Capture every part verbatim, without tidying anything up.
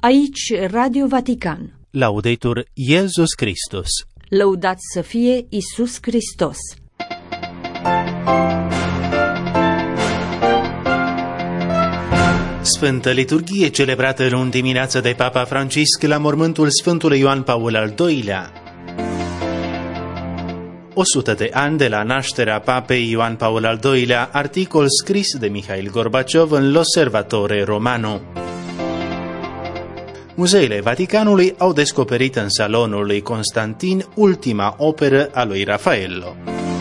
Aici Radio Vatican. Laudetur Iesus Christus. Lăudat să fie Iisus Hristos. Sfântă liturghie celebrată luni dimineață de Papa Francisc la mormântul Sfântului Ioan Paul al doilea. O sută de ani de la nașterea Papei Ioan Paul al doilea, articol scris de Mihail Gorbaciov în L'Osservatore Romano. Muzeile Vaticanului au descoperit în salonul lui Constantin ultima operă a lui Raffaello.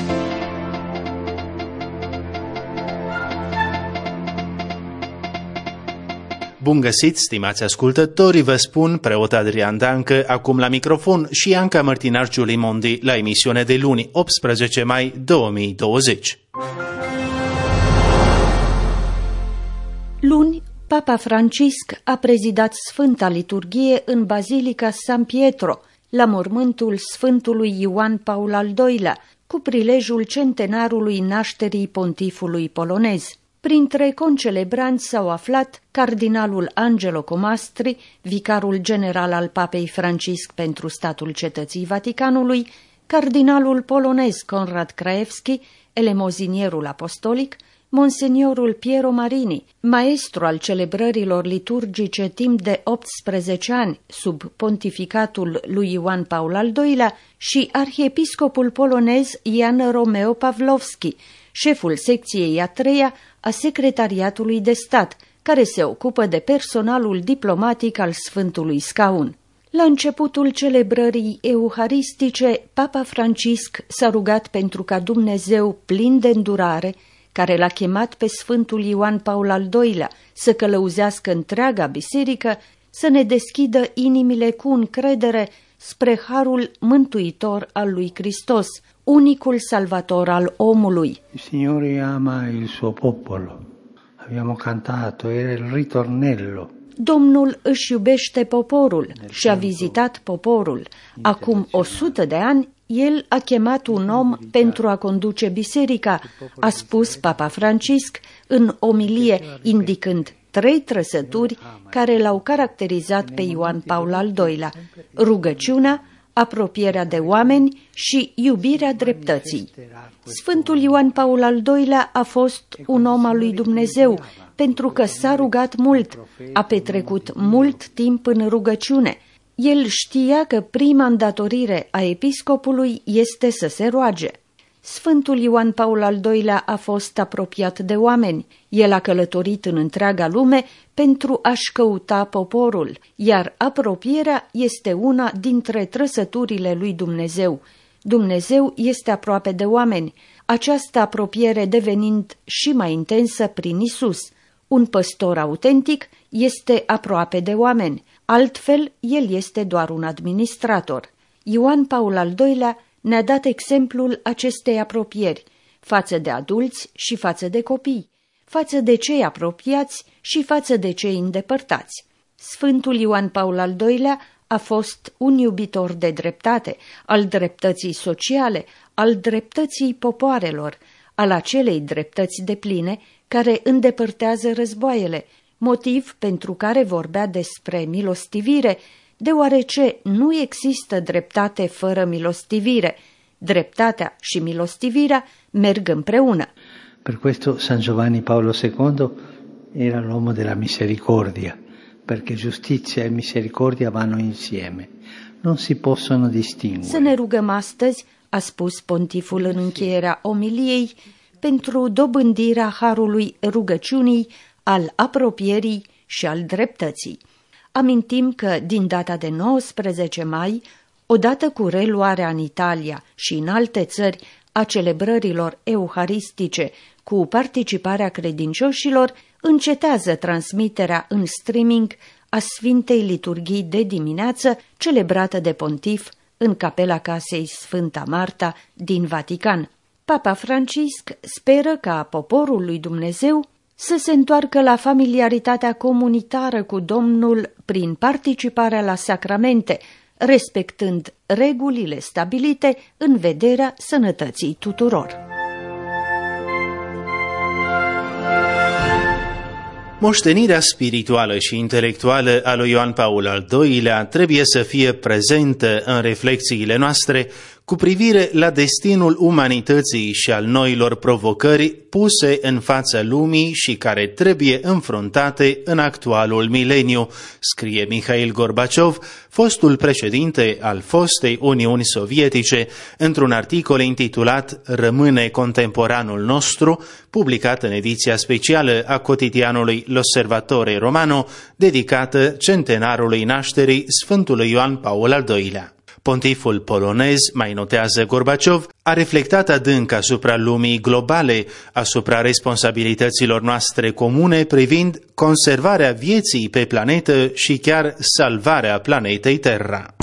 Bun găsit, stimați ascultători, vă spun preot Adrian Dancă, acum la microfon, și Anca Mărtinar Giulimondi la emisiune de luni, optsprezece mai două mii douăzeci. Luni, Papa Francisc a prezidat Sfânta Liturghie în Bazilica San Pietro, la mormântul Sfântului Ioan Paul al doilea, cu prilejul centenarului nașterii pontifului polonez. Printre concelebranți s-au aflat cardinalul Angelo Comastri, vicarul general al Papei Francisc pentru statul Cetății Vaticanului, cardinalul polonez Konrad Krajewski, elemozinierul apostolic, monseniorul Piero Marini, maestru al celebrărilor liturgice timp de optsprezece ani sub pontificatul lui Ioan Paul al doilea, și arhiepiscopul polonez Jan Romeo Pawlowski, șeful secției a treia a Secretariatului de Stat, care se ocupă de personalul diplomatic al Sfântului Scaun. La începutul celebrării euharistice, Papa Francisc s-a rugat pentru ca Dumnezeu plin de îndurare, care l-a chemat pe Sfântul Ioan Paul al doilea să călăuzească întreaga biserică, să ne deschidă inimile cu încredere spre harul mântuitor al lui Hristos, unicul salvator al omului. Il Signore ama il suo popolo. Abbiamo cantato, era il ritornello. Domnul își iubește poporul și a vizitat poporul. Acum o sută de ani, el a chemat un om pentru a conduce biserica, a spus Papa Francisc în omilie, indicând trei trăsături care l-au caracterizat pe Ioan Paul al doilea: rugăciunea, apropierea de oameni și iubirea dreptății. Sfântul Ioan Paul al doilea a fost un om al lui Dumnezeu, pentru că s-a rugat mult, a petrecut mult timp în rugăciune. El știa că prima îndatorire a episcopului este să se roage. Sfântul Ioan Paul al doilea a fost apropiat de oameni. El a călătorit în întreaga lume pentru a-și căuta poporul, iar apropierea este una dintre trăsăturile lui Dumnezeu. Dumnezeu este aproape de oameni, această apropiere devenind și mai intensă prin Isus. Un păstor autentic este aproape de oameni, altfel el este doar un administrator. Ioan Paul al doilea ne-a dat exemplul acestei apropieri, față de adulți și față de copii, față de cei apropiați și față de cei îndepărtați. Sfântul Ioan Paul al doilea a fost un iubitor de dreptate, al dreptății sociale, al dreptății popoarelor, al acelei dreptăți depline care îndepărtează războaiele, motiv pentru care vorbea despre milostivire, deoarece nu există dreptate fără milostivire. Dreptatea și milostivirea merg împreună. Per questo San Giovanni Paolo secondo era l'uomo della misericordia, perché giustizia e misericordia vanno insieme, non si possono distinguere. Să ne rugăm astăzi, a spus pontiful în încheierea omiliei, pentru dobândirea harului rugăciunii, al apropierii și al dreptății. Amintim că din data de nouăsprezece mai, odată cu reluarea în Italia și în alte țări a celebrărilor euharistice cu participarea credincioșilor, încetează transmiterea în streaming a Sfintei Liturghii de dimineață, celebrată de pontif în capela casei Sfânta Marta din Vatican. Papa Francisc speră ca poporul lui Dumnezeu să se întoarcă la familiaritatea comunitară cu Domnul prin participarea la sacramente, respectând regulile stabilite în vederea sănătății tuturor. Moștenirea spirituală și intelectuală a lui Ioan Paul al doilea trebuie să fie prezentă în reflexiile noastre cu privire la destinul umanității și al noilor provocări puse în fața lumii și care trebuie înfruntate în actualul mileniu, scrie Mihail Gorbaciov, fostul președinte al fostei Uniuni Sovietice, într-un articol intitulat Rămâne contemporanul nostru, publicat în ediția specială a cotidianului L'Osservatore Romano, dedicată centenarului nașterii Sfântului Ioan Paul al doilea. Pontiful polonez, mai notează Gorbaciov, a reflectat adânc asupra lumii globale, asupra responsabilităților noastre comune privind conservarea vieții pe planetă și chiar salvarea planetei Terra.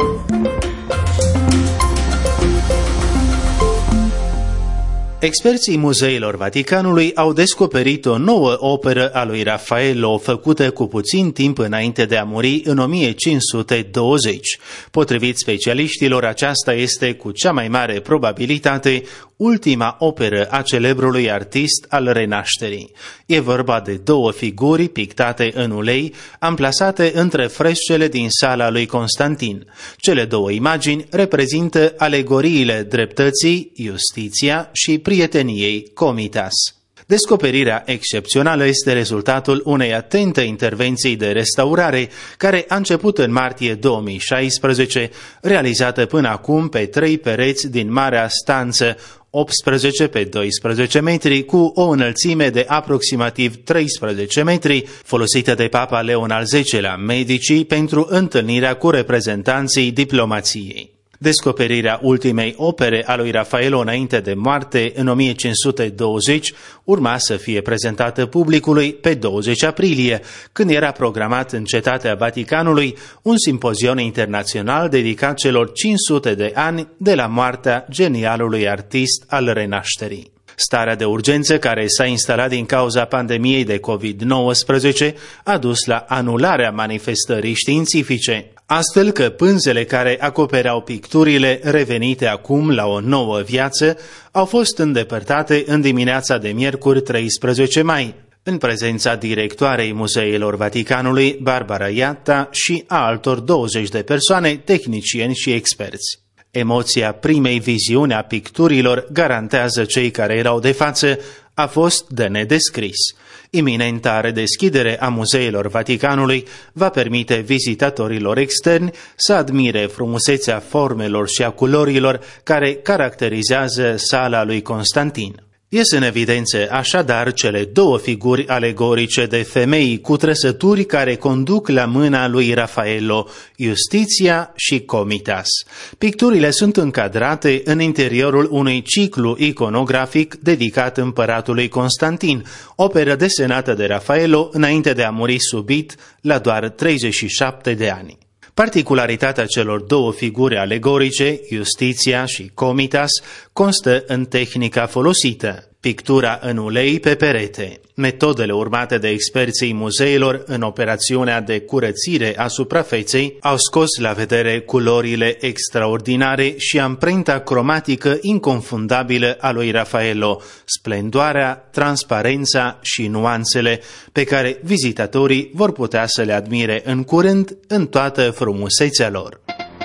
Experții muzeilor Vaticanului au descoperit o nouă operă a lui Raffaello făcută cu puțin timp înainte de a muri în o mie cinci sute douăzeci. Potrivit specialiștilor, aceasta este cu cea mai mare probabilitate ultima operă a celebrului artist al renașterii. E vorba de două figuri pictate în ulei, amplasate între frescele din sala lui Constantin. Cele două imagini reprezintă alegoriile dreptății, Justitia și prieteniei, Comitas. Descoperirea excepțională este rezultatul unei atente intervenții de restaurare care a început în martie două mii șaisprezece, realizată până acum pe trei pereți din marea stanță, optsprezece pe doisprezece metri, cu o înălțime de aproximativ treisprezece metri, folosită de Papa Leon al zecelea Medici pentru întâlnirea cu reprezentanții diplomației. Descoperirea ultimei opere a lui Raffaello înainte de moarte, în o mie cinci sute douăzeci, urma să fie prezentată publicului pe douăzeci aprilie, când era programat în Cetatea Vaticanului un simpozion internațional dedicat celor cinci sute de ani de la moartea genialului artist al renașterii. Starea de urgență care s-a instalat din cauza pandemiei de covid nouăsprezece a dus la anularea manifestării științifice, astfel că pânzele care acopereau picturile, revenite acum la o nouă viață, au fost îndepărtate în dimineața de miercuri treisprezece mai, în prezența directoarei Muzeilor Vaticanului, Barbara Iatta, și a altor douăzeci de persoane, tehnicieni și experți. Emoția primei viziuni a picturilor, garantează cei care erau de față, a fost de nedescris. Iminenta redeschidere a muzeilor Vaticanului va permite vizitatorilor externi să admire frumusețea formelor și a culorilor care caracterizează sala lui Constantin. Ies în evidență așadar cele două figuri alegorice de femei cu trăsături care conduc la mâna lui Raffaello, Justitia și Comitas. Picturile sunt încadrate în interiorul unui ciclu iconografic dedicat împăratului Constantin, operă desenată de Raffaello înainte de a muri subit la doar treizeci și șapte de ani. Particularitatea celor două figuri alegorice, Justitia și Comitas, constă în tehnica folosită, pictura în ulei pe perete. Metodele urmate de experții muzeilor în operațiunea de curățire a suprafeței au scos la vedere culorile extraordinare și amprenta cromatică inconfundabilă a lui Raffaello, splendoarea, transparența și nuanțele pe care vizitatorii vor putea să le admire în curând în toată frumusețea lor.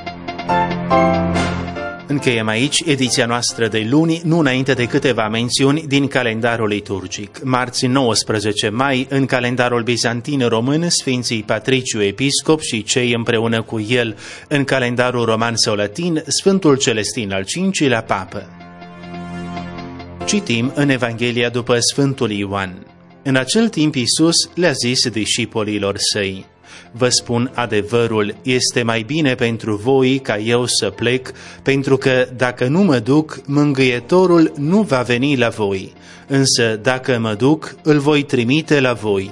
Încheiem aici ediția noastră de luni, nu înainte de câteva mențiuni din calendarul liturgic. Marți nouăsprezece mai, în calendarul bizantin român, Sfinții Patriciu Episcop și cei împreună cu el, în calendarul roman sau latin, Sfântul Celestin al cincilea Papă. Citim în Evanghelia după Sfântul Ioan. În acel timp Iisus le-a zis discipolilor săi: vă spun adevărul, este mai bine pentru voi ca eu să plec, pentru că dacă nu mă duc, mângâietorul nu va veni la voi, însă dacă mă duc, îl voi trimite la voi.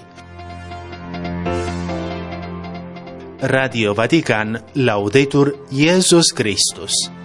Radio Vatican, Laudetur Iesus Christus.